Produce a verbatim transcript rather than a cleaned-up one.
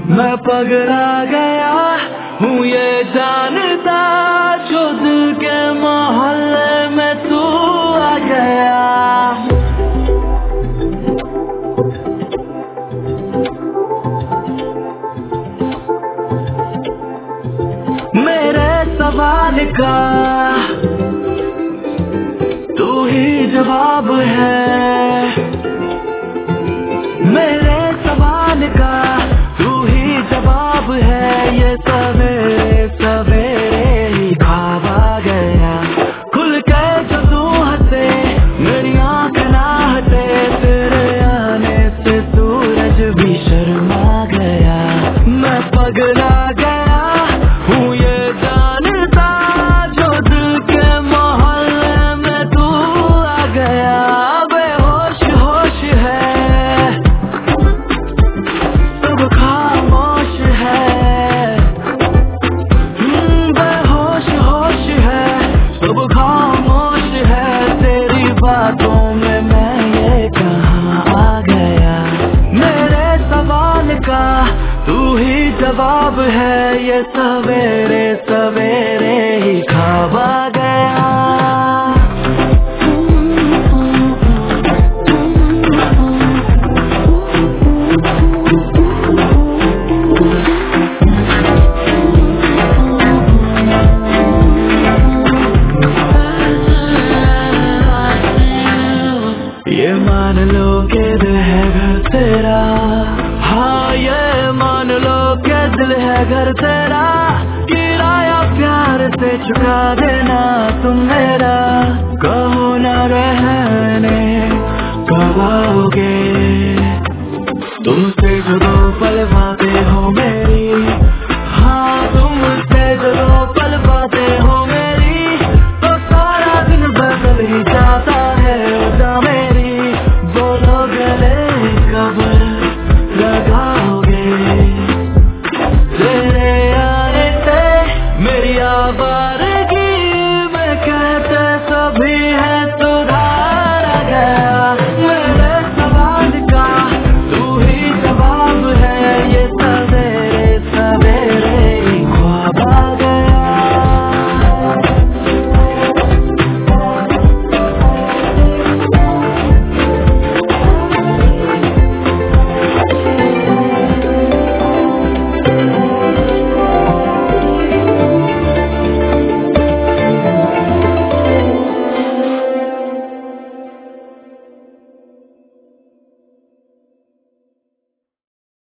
मैं पगला गया हूँ ये जानता, जो दिल के मोहल्ले में तू आ गया। मेरे सवाल का तू ही जवाब है, मेरे सवाल का तू ही जवाब है। ये सवेरे सवेरे ही ख्वाब आ गया, खुल के जो तू हंसे मेरी आँख ना हटे, तेरे आने से सूरज भी शर्मा गया। मैं पगला गया हूँ ये जानता, जो दिल के मोहल्ले में तू आ गया। बेहोश होश है सब खामोश है, बेहोश होश है सब खामोश है। तेरी बातों में मैं ये कहाँ आ गया, मेरे सवाल का तू ही जवाब है। ये सवेरे सवेरे ही ख्वाब आ गया। ये मान लो कि दिल है घर तेरा, हाँ ये मान लो कि दिल है घर तेरा। किराया प्यार से चुका देना,